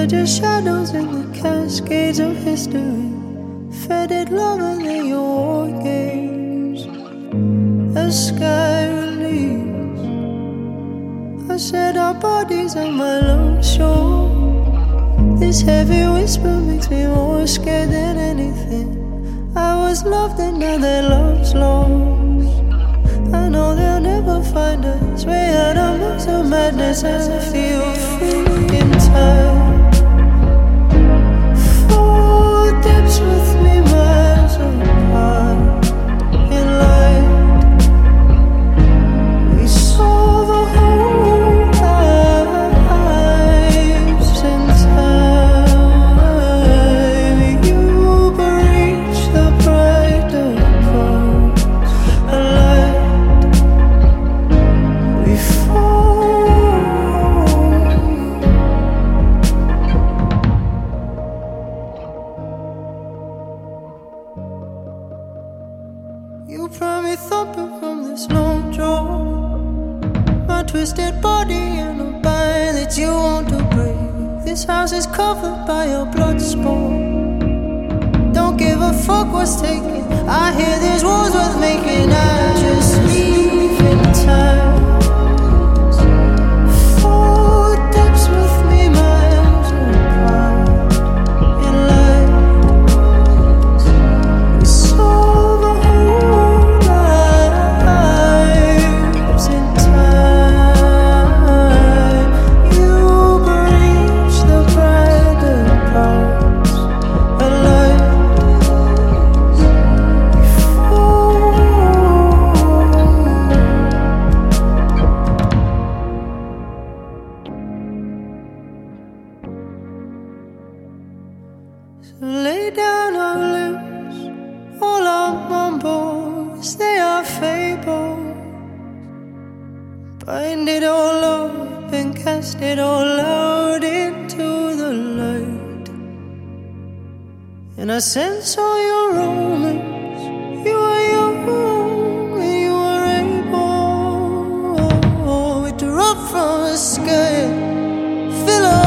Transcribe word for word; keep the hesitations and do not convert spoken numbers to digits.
are just shadows in the cascades of history. Faded longer than your war games. A sky release. I said our bodies are my lone shore. This heavy whisper makes me more scared than anything. I was loved and now that love's lost. I know they'll never find us. Way out of months of madness as I feel free in time. Footsteps with me miles apart. In light, we saw the whole lives in time. You breach the brighter cross. A light, we fall. You brought me thumping from this long draw. My twisted body and a bind that you want to break. This house is covered by your blood sport. Don't give a fuck what's taken. I hear there's wars worth making. I just leave in time. Footsteps with me miles apart. In light, we saw the whole lives in time. You breach the brighter parts. A light, we fall. So lay down our lips, all our mumbles, they are fables. Bind it all up and cast it all out into the light. And I sense all your romance. You are young and you are able. We drop from the sky, fill our